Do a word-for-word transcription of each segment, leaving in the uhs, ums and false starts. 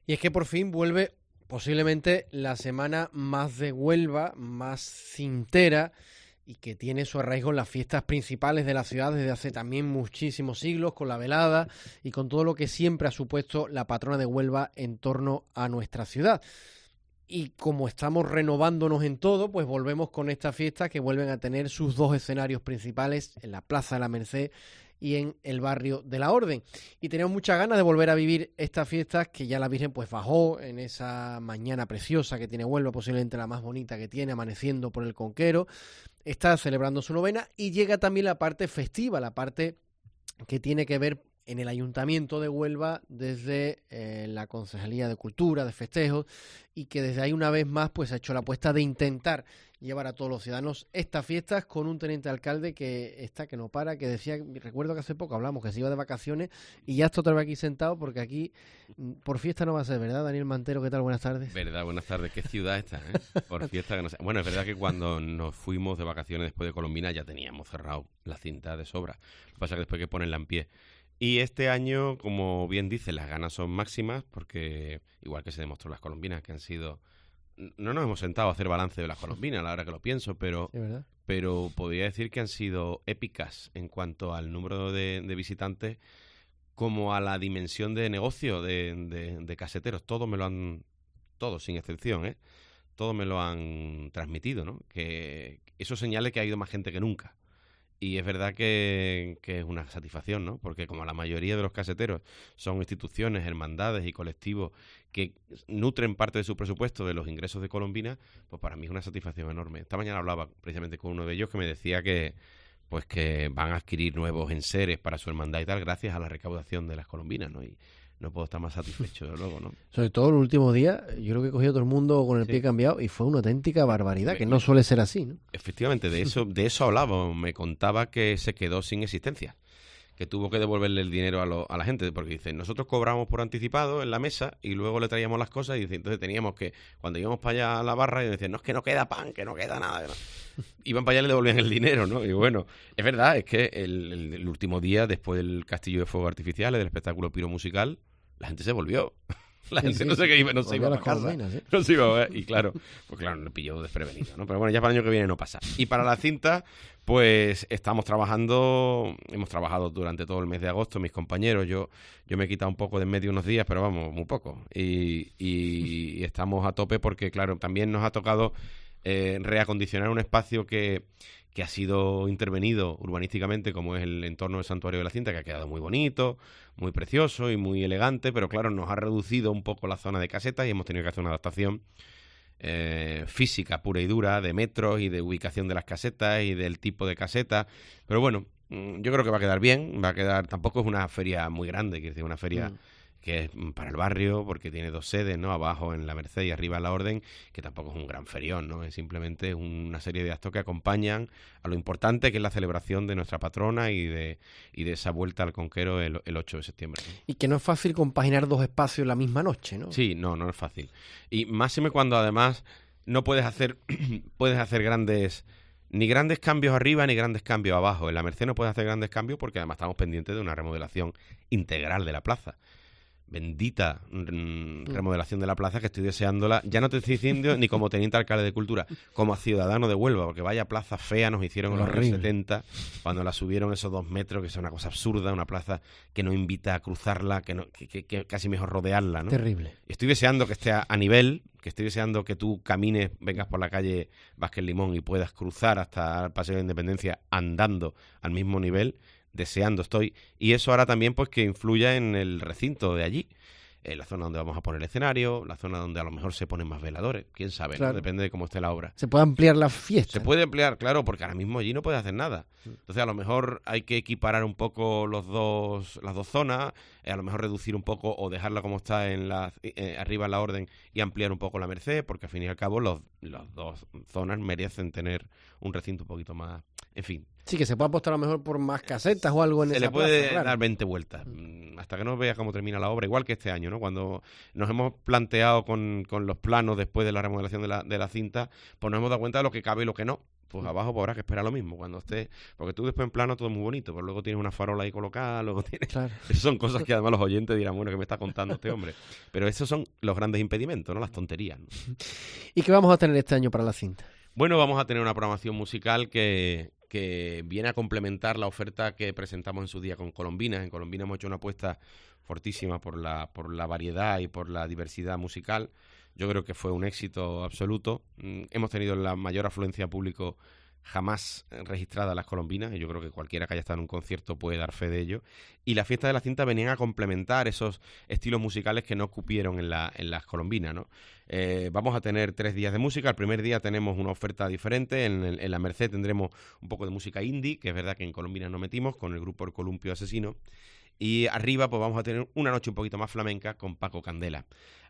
Y es que por fin vuelve posiblemente la semana más de Huelva, más cintera, y que tiene su arraigo en las fiestas principales de la ciudad desde hace también muchísimos siglos, con la velada y con todo lo que siempre ha supuesto la patrona de Huelva en torno a nuestra ciudad. Y como estamos renovándonos en todo, pues volvemos con estas fiestas que vuelven a tener sus dos escenarios principales en la Plaza de la Merced y en el barrio de la Orden. Y tenemos muchas ganas de volver a vivir estas fiestas, que ya la Virgen pues bajó en esa mañana preciosa que tiene Huelva, posiblemente la más bonita que tiene, amaneciendo por el Conquero. Está celebrando su novena y llega también la parte festiva, la parte que tiene que ver en el Ayuntamiento de Huelva desde eh, la Concejalía de Cultura, de Festejos, y que desde ahí una vez más pues ha hecho la apuesta de intentar llevar a todos los ciudadanos estas fiestas, con un teniente alcalde que está, que no para, que decía, recuerdo que hace poco hablamos que se iba de vacaciones y ya está otra vez aquí sentado, porque aquí por fiesta no va a ser, ¿verdad, Daniel Mantero? ¿Qué tal? Buenas tardes. Verdad, buenas tardes. ¿Qué ciudad esta, eh? Por fiesta que no sé. Bueno, es verdad que cuando nos fuimos de vacaciones después de Colombina ya teníamos cerrado la cinta de sobra. Lo que pasa es que después hay que ponerla en pie. Y este año, como bien dice, las ganas son máximas, porque igual que se demostró las colombinas, que han sido... No nos hemos sentado a hacer balance de las colombinas, a la hora que lo pienso, pero, sí, ¿verdad? pero podría decir que han sido épicas en cuanto al número de, de visitantes, como a la dimensión de negocio de, de, de caseteros. Todos me lo han... Todos, sin excepción, ¿eh? Todos me lo han transmitido, ¿no? Que eso señala que ha ido más gente que nunca. Y es verdad que, que es una satisfacción, ¿no? Porque como la mayoría de los caseteros son instituciones, hermandades y colectivos que nutren parte de su presupuesto de los ingresos de Colombina, pues para mí es una satisfacción enorme. Esta mañana hablaba precisamente con uno de ellos que me decía que pues que van a adquirir nuevos enseres para su hermandad y tal gracias a la recaudación de las colombinas, ¿no? Y no puedo estar más satisfecho, de luego, ¿no? Sobre todo el último día, yo creo que he cogido a todo el mundo con el Sí. pie cambiado y fue una auténtica barbaridad, que no suele ser así, ¿no? Efectivamente, de eso, de eso hablaba. Me contaba que se quedó sin existencia, que tuvo que devolverle el dinero a, lo, a la gente, porque dice, nosotros cobramos por anticipado en la mesa y luego le traíamos las cosas y dice, entonces teníamos que, cuando íbamos para allá a la barra, y decían, no, es que no queda pan, que no queda nada. Que no. Iban para allá y le devolvían el dinero, ¿no? Y bueno, es verdad, es que el, el, el último día, después del castillo de fuegos artificiales, del espectáculo piro musical, la gente se volvió. La gente sí, sí, no sé qué iba, no se iba a casa. ¿Sí? No se iba a ver. Y claro, pues claro, le pilló desprevenido, ¿no? Pero bueno, ya para el año que viene no pasa. Y para la cinta, pues estamos trabajando, hemos trabajado durante todo el mes de agosto, mis compañeros, yo yo me he quitado un poco de en medio unos días, pero vamos, muy poco. Y, y, y estamos a tope porque, claro, también nos ha tocado eh, reacondicionar un espacio que... que ha sido intervenido urbanísticamente, como es el entorno del Santuario de la Cinta, que ha quedado muy bonito, muy precioso y muy elegante, pero claro, nos ha reducido un poco la zona de casetas y hemos tenido que hacer una adaptación eh, física pura y dura, de metros y de ubicación de las casetas y del tipo de caseta. Pero bueno, yo creo que va a quedar bien, va a quedar... Tampoco es una feria muy grande, quiero decir, una feria... Mm. que es para el barrio, porque tiene dos sedes, ¿no? Abajo en la Merced y arriba en la Orden, que tampoco es un gran ferión, ¿no? Es simplemente una serie de actos que acompañan a lo importante que es la celebración de nuestra patrona y de y de esa vuelta al Conquero el, el ocho de septiembre, ¿no? Y que no es fácil compaginar dos espacios la misma noche, ¿no? Sí, no, no es fácil. Y máxime cuando además no puedes hacer puedes hacer grandes... Ni grandes cambios arriba ni grandes cambios abajo. En la Merced no puedes hacer grandes cambios porque además estamos pendientes de una remodelación integral de la plaza. Bendita mm, remodelación de la plaza, que estoy deseándola, ya no te estoy diciendo ni como teniente alcalde de Cultura, como ciudadano de Huelva, porque vaya plaza fea nos hicieron en los años setenta, cuando la subieron esos dos metros, que es una cosa absurda, una plaza que no invita a cruzarla, que, no, que, que, que casi mejor rodearla, ¿no? Terrible. Estoy deseando que esté a, a nivel, que estoy deseando que tú camines, vengas por la calle Vázquez Limón y puedas cruzar hasta el Paseo de la Independencia andando al mismo nivel. Deseando estoy, y eso hará también pues que influya en el recinto de allí, en la zona donde vamos a poner el escenario, la zona donde a lo mejor se ponen más veladores, quién sabe, claro. ¿No? Depende de cómo esté la obra. Se puede ampliar la fiesta. Se puede ampliar, claro, porque ahora mismo allí no puedes hacer nada. Entonces a lo mejor hay que equiparar un poco los dos, las dos zonas, eh, a lo mejor reducir un poco o dejarla como está en la eh, arriba en la Orden y ampliar un poco la Merced, porque al fin y al cabo los, las dos zonas merecen tener un recinto un poquito más, en fin. Sí, que se puede apostar a lo mejor por más casetas o algo en se esa le puede plaza, claro. dar veinte vueltas, hasta que no veas cómo termina la obra, igual que este año, ¿no? Cuando nos hemos planteado con, con los planos después de la remodelación de la, de la cinta, pues nos hemos dado cuenta de lo que cabe y lo que no, pues abajo pues habrá que esperar lo mismo cuando esté, porque tú después en plano todo es muy bonito, pero luego tienes una farola ahí colocada, luego tienes... Claro. Esas son cosas que además los oyentes dirán, bueno, ¿qué me está contando este hombre? Pero esos son los grandes impedimentos, ¿no? Las tonterías, ¿no? ¿Y qué vamos a tener este año para la cinta? Bueno, vamos a tener una programación musical que, que viene a complementar la oferta que presentamos en su día con Colombinas. En Colombinas hemos hecho una apuesta fortísima por la, por la variedad y por la diversidad musical. Yo creo que fue un éxito absoluto. Mm, hemos tenido la mayor afluencia de público jamás registrada a las Colombinas, y yo creo que cualquiera que haya estado en un concierto puede dar fe de ello. Y la fiesta de la cinta venían a complementar esos estilos musicales que no cupieron en, la, en las Colombinas, ¿no? Eh, vamos a tener tres días de música. El primer día tenemos una oferta diferente. En, el, en la Merced tendremos un poco de música indie, que es verdad que en Colombinas no metimos, con el grupo El Columpio Asesino. Y arriba pues vamos a tener una noche un poquito más flamenca con Paco Candela.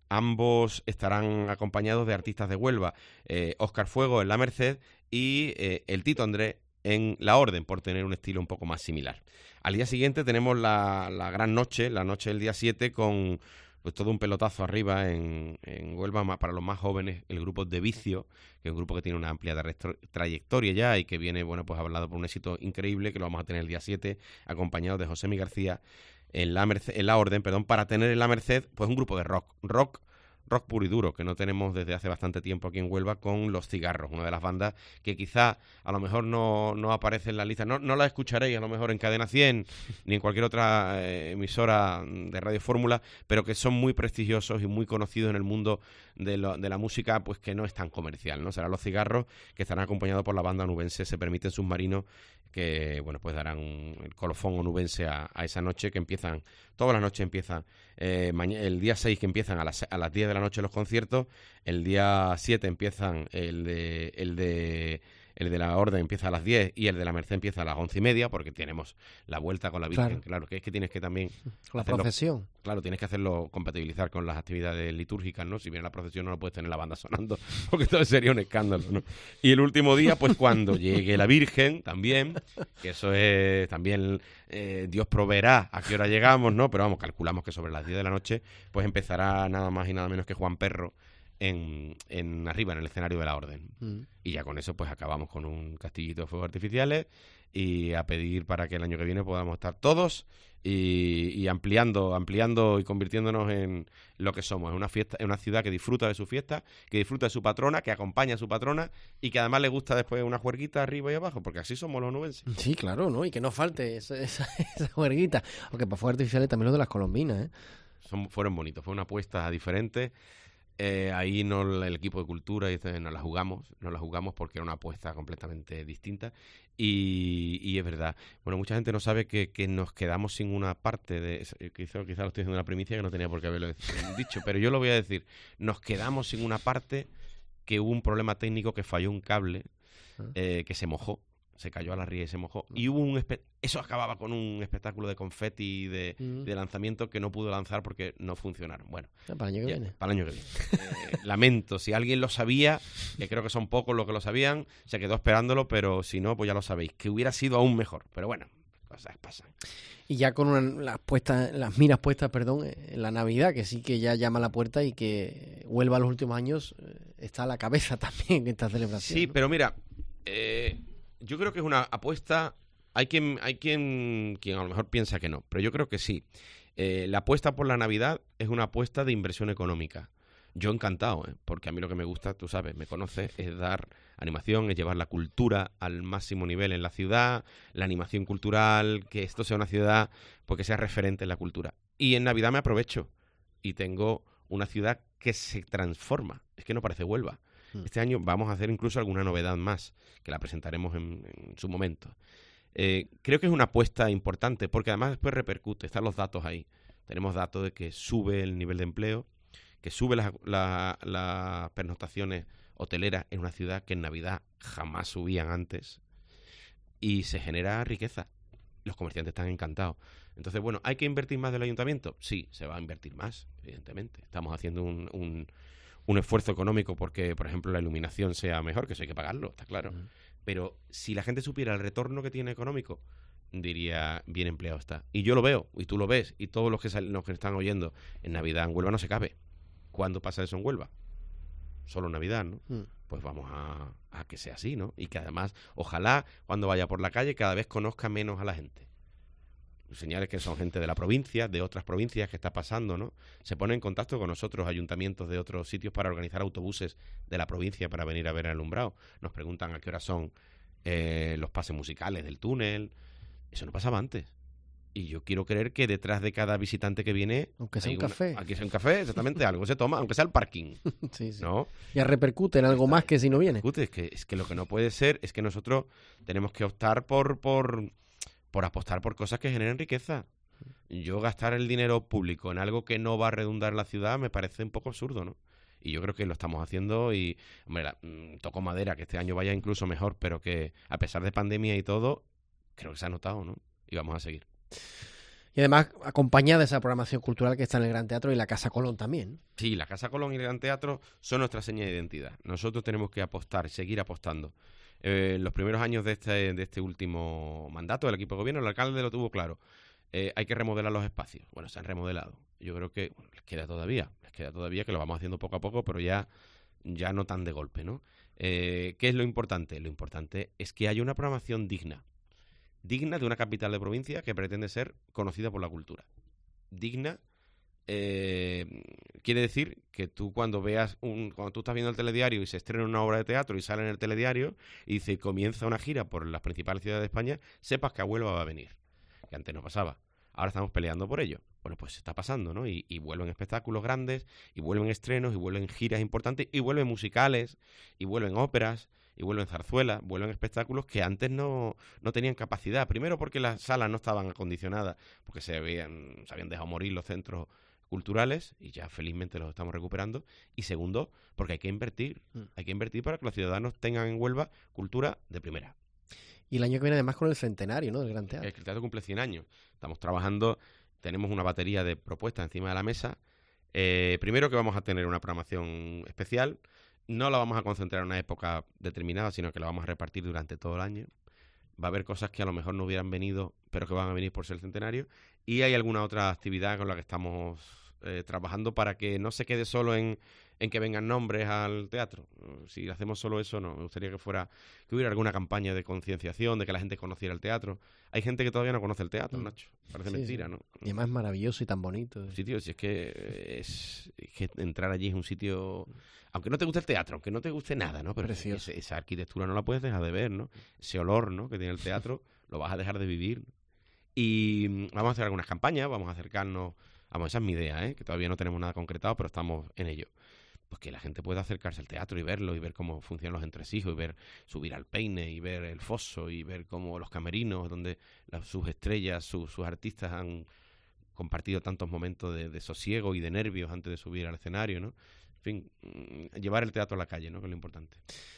Ambos estarán acompañados de artistas de Huelva, eh, Óscar Fuego en la Merced y eh, el Tito Andrés en la Orden, por tener un estilo un poco más similar. Al día siguiente tenemos la, la gran noche, la noche del día siete, con pues todo un pelotazo arriba en, en Huelva para los más jóvenes, el grupo De Vicio, que es un grupo que tiene una amplia trayectoria ya y que viene, bueno, pues hablado por un éxito increíble, que lo vamos a tener el día siete, acompañado de José Mi García en la, Merced, en la Orden, perdón, para tener en la Merced pues un grupo de rock, rock rock puro y duro, que no tenemos desde hace bastante tiempo aquí en Huelva, con Los Cigarros, una de las bandas que quizá a lo mejor no, no aparece en la lista, no, no la escucharéis a lo mejor en Cadena cien ni en cualquier otra eh, emisora de Radio Fórmula, pero que son muy prestigiosos y muy conocidos en el mundo de, lo, de la música, pues que no es tan comercial, ¿no? Serán Los Cigarros, que estarán acompañados por la banda onubense Se Permiten Submarinos, que bueno, pues darán un, el colofón onubense a, a esa noche, que empiezan, todas las noches empiezan, eh, el día seis que empiezan a las, a las diez de la noche los conciertos, el día siete empiezan el de, el de el de la Orden empieza a las diez y el de la Merced empieza a las once y media, porque tenemos la vuelta con la Virgen, claro, claro que es que tienes que también... Con la hacerlo, procesión. Claro, tienes que hacerlo, compatibilizar con las actividades litúrgicas, ¿no? Si viene la procesión no lo puedes tener la banda sonando, porque todo sería un escándalo, ¿no? Y el último día, pues cuando llegue la Virgen, también, que eso es también... Eh, Dios proveerá a qué hora llegamos, ¿no? Pero vamos, calculamos que sobre las diez de la noche, pues empezará nada más y nada menos que Juan Perro en, en arriba, en el escenario de la Orden. Mm. Y ya con eso pues acabamos con un castillito de fuegos artificiales y a pedir para que el año que viene podamos estar todos y, y ampliando, ampliando y convirtiéndonos en lo que somos, en una fiesta, en una ciudad que disfruta de su fiesta, que disfruta de su patrona, que acompaña a su patrona y que además le gusta después una juerguita arriba y abajo, porque así somos los onubenses. Sí, claro, ¿no? Y que no falte esa, esa, esa juerguita. Aunque para fuegos artificiales también lo de las colombinas, ¿eh? Son, fueron bonitos, fue una apuesta diferente. Eh, ahí no el equipo de cultura y nos la jugamos, nos la jugamos porque era una apuesta completamente distinta y, y es verdad. Bueno, mucha gente no sabe que, que nos quedamos sin una parte de, quizá, quizá lo estoy diciendo una primicia que no tenía por qué haberlo dicho, pero yo lo voy a decir. Nos quedamos sin una parte que hubo un problema técnico, que falló un cable eh, que se mojó. Se cayó a la ría y se mojó. Y hubo un espe- eso acababa con un espectáculo de confeti de, mm. de lanzamiento que no pudo lanzar porque no funcionaron. Bueno, ya, para el año que ya, viene. Para el año que viene. eh, lamento, si alguien lo sabía, que creo que son pocos los que lo sabían, se quedó esperándolo, pero si no, pues ya lo sabéis, que hubiera sido aún mejor. Pero bueno, cosas pasan. Y ya con una, las puestas, las miras puestas, perdón, en la Navidad, que sí que ya llama a la puerta y que Huelva los últimos años está a la cabeza también en esta celebración. Sí, ¿no? pero mira, eh, yo creo que es una apuesta. Hay quien, hay quien, quien a lo mejor piensa que no, pero yo creo que sí. Eh, la apuesta por la Navidad es una apuesta de inversión económica. Yo encantado, ¿eh? Porque a mí lo que me gusta, tú sabes, me conoces, es dar animación, es llevar la cultura al máximo nivel en la ciudad, la animación cultural, que esto sea una ciudad pues que sea referente en la cultura. Y en Navidad me aprovecho y tengo una ciudad que se transforma. Es que no parece Huelva. Este año vamos a hacer incluso alguna novedad más, que la presentaremos en, en su momento. Eh, creo que es una apuesta importante, porque además después repercute, están los datos ahí. Tenemos datos de que sube el nivel de empleo, que sube las la, la pernoctaciones hoteleras en una ciudad que en Navidad jamás subían antes, y se genera riqueza. Los comerciantes están encantados. Entonces, bueno, ¿hay que invertir más del ayuntamiento? Sí, se va a invertir más, evidentemente. Estamos haciendo un... un un esfuerzo económico porque, por ejemplo, la iluminación sea mejor, que eso hay que pagarlo, está claro. Uh-huh. Pero si la gente supiera el retorno que tiene económico, diría, bien empleado está. Y yo lo veo, y tú lo ves, y todos los que, sal- los que están oyendo, en Navidad en Huelva no se cabe. ¿Cuándo pasa eso en Huelva? Solo en Navidad, ¿no? Uh-huh. pues vamos a, a que sea así, ¿no? Y que además, ojalá, cuando vaya por la calle, cada vez conozca menos a la gente. Señales que son gente de la provincia, de otras provincias que está pasando, ¿no? Se pone en contacto con nosotros, ayuntamientos de otros sitios, para organizar autobuses de la provincia para venir a ver el alumbrado. Nos preguntan a qué hora son eh, los pases musicales del túnel. Eso no pasaba antes. Y yo quiero creer que detrás de cada visitante que viene... Aunque sea un una, café. Aquí sea un café, exactamente, algo se toma, aunque sea el parking. Sí, sí. ¿No? Ya repercute en algo más que si no viene. Es que, es que lo que no puede ser es que nosotros tenemos que optar por, por, por apostar por cosas que generen riqueza. Yo gastar el dinero público en algo que no va a redundar en la ciudad me parece un poco absurdo, ¿no? Y yo creo que lo estamos haciendo y, hombre, la, mmm, toco madera, que este año vaya incluso mejor, pero que a pesar de pandemia y todo, creo que se ha notado, ¿no? Y vamos a seguir. Y además acompañada de esa programación cultural que está en el Gran Teatro y la Casa Colón también. Sí, la Casa Colón y el Gran Teatro son nuestra seña de identidad. Nosotros tenemos que apostar, seguir apostando. Eh, en los primeros años de este, de este último mandato del equipo de gobierno, el alcalde lo tuvo claro. Eh, hay que remodelar los espacios. Bueno, se han remodelado. Yo creo que bueno, les queda todavía, les queda todavía, que lo vamos haciendo poco a poco, pero ya, ya no tan de golpe, ¿no? Eh, ¿Qué es lo importante? Lo importante es que haya una programación digna. Digna de una capital de provincia que pretende ser conocida por la cultura. Digna eh, quiere decir que tú cuando veas un, cuando tú estás viendo el telediario y se estrena una obra de teatro y sale en el telediario y dice comienza una gira por las principales ciudades de España, sepas que a Huelva va a venir. Que antes no pasaba. Ahora estamos peleando por ello. Bueno, pues está pasando, ¿no? Y, y vuelven espectáculos grandes, y vuelven estrenos, y vuelven giras importantes, y vuelven musicales, y vuelven óperas, y vuelven zarzuelas, vuelven espectáculos que antes no, no tenían capacidad. Primero porque las salas no estaban acondicionadas, porque se habían, se habían dejado morir los centros culturales, y ya felizmente los estamos recuperando. Y segundo, porque hay que invertir. Hay que invertir para que los ciudadanos tengan en Huelva cultura de primera. Y el año que viene además con el centenario, ¿no?, del Gran Teatro. Es que el teatro cumple cien años. Estamos trabajando, tenemos una batería de propuestas encima de la mesa. Eh, primero que vamos a tener una programación especial. No la vamos a concentrar en una época determinada, sino que la vamos a repartir durante todo el año. Va a haber cosas que a lo mejor no hubieran venido, pero que van a venir por ser el centenario. Y hay alguna otra actividad con la que estamos eh, trabajando para que no se quede solo en... en que vengan nombres al teatro. Si hacemos solo eso, no. Me gustaría que fuera que hubiera alguna campaña de concienciación, de que la gente conociera el teatro. Hay gente que todavía no conoce el teatro, Nacho. Parece sí, mentira, sí. ¿no? Y además es maravilloso y tan bonito. Sí, tío, si es que, es, es que entrar allí es un sitio... Aunque no te guste el teatro, aunque no te guste nada, ¿no? Pero esa, esa arquitectura no la puedes dejar de ver, ¿no? Ese olor, ¿no?, que tiene el teatro, lo vas a dejar de vivir. Y vamos a hacer algunas campañas, vamos a acercarnos... Vamos, esa es mi idea, ¿eh? Que todavía no tenemos nada concretado, pero estamos en ello. Pues que la gente pueda acercarse al teatro y verlo, y ver cómo funcionan los entresijos, y ver subir al Peine, y ver el foso, y ver cómo los camerinos, donde las, sus estrellas, sus, sus artistas han compartido tantos momentos de, de sosiego y de nervios antes de subir al escenario, ¿no? En fin, llevar el teatro a la calle, ¿no?, que es lo importante.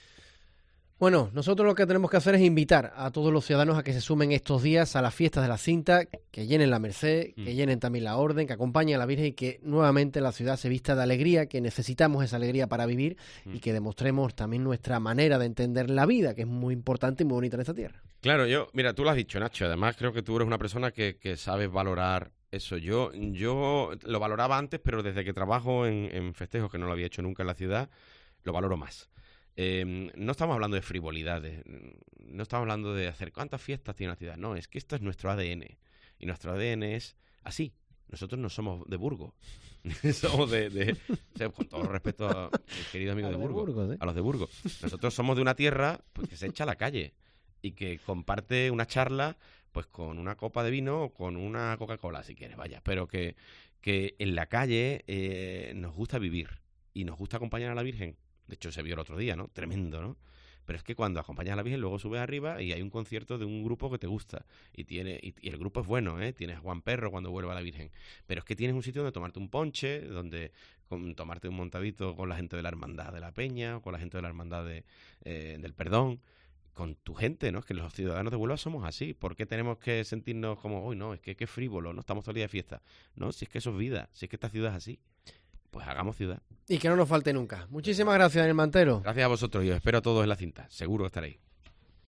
Bueno, nosotros lo que tenemos que hacer es invitar a todos los ciudadanos a que se sumen estos días a las fiestas de la cinta, que llenen la Merced, que mm. llenen también la Orden, que acompañen a la Virgen y que nuevamente la ciudad se vista de alegría, que necesitamos esa alegría para vivir mm. y que demostremos también nuestra manera de entender la vida, que es muy importante y muy bonita en esta tierra. Claro, yo, mira, tú lo has dicho, Nacho, además creo que tú eres una persona que, que sabes valorar eso. Yo, yo lo valoraba antes, pero desde que trabajo en, en festejos, que no lo había hecho nunca en la ciudad, lo valoro más. Eh, no estamos hablando de frivolidades, no estamos hablando de hacer cuántas fiestas tiene la ciudad, no, es que esto es nuestro A D N, y nuestro A D N es así. Nosotros no somos de Burgos, somos de, de o sea, con todo respeto a mis queridos amigos de Burgos, de Burgos ¿eh? a los de Burgos. Nosotros somos de una tierra pues, que se echa a la calle y que comparte una charla pues con una copa de vino o con una Coca-Cola, si quieres, vaya, pero que, que en la calle eh, nos gusta vivir y nos gusta acompañar a la Virgen. De hecho, se vio el otro día, ¿no? Tremendo, ¿no? Pero es que cuando acompañas a la Virgen, luego subes arriba y hay un concierto de un grupo que te gusta. Y tiene y, y el grupo es bueno, ¿eh? Tienes a Juan Perro cuando vuelva la Virgen. Pero es que tienes un sitio donde tomarte un ponche, donde con, tomarte un montadito con la gente de la Hermandad de la Peña, o con la gente de la Hermandad de, eh, del Perdón, con tu gente, ¿no? Es que los ciudadanos de Huelva somos así. ¿Por qué tenemos que sentirnos como, uy, no, es que qué frívolo, no estamos todo el día de fiesta? No, si es que eso es vida, si es que esta ciudad es así. Pues hagamos ciudad. Y que no nos falte nunca. Muchísimas gracias, Daniel Mantero. Gracias a vosotros y os espero a todos en la cinta. Seguro que estaréis.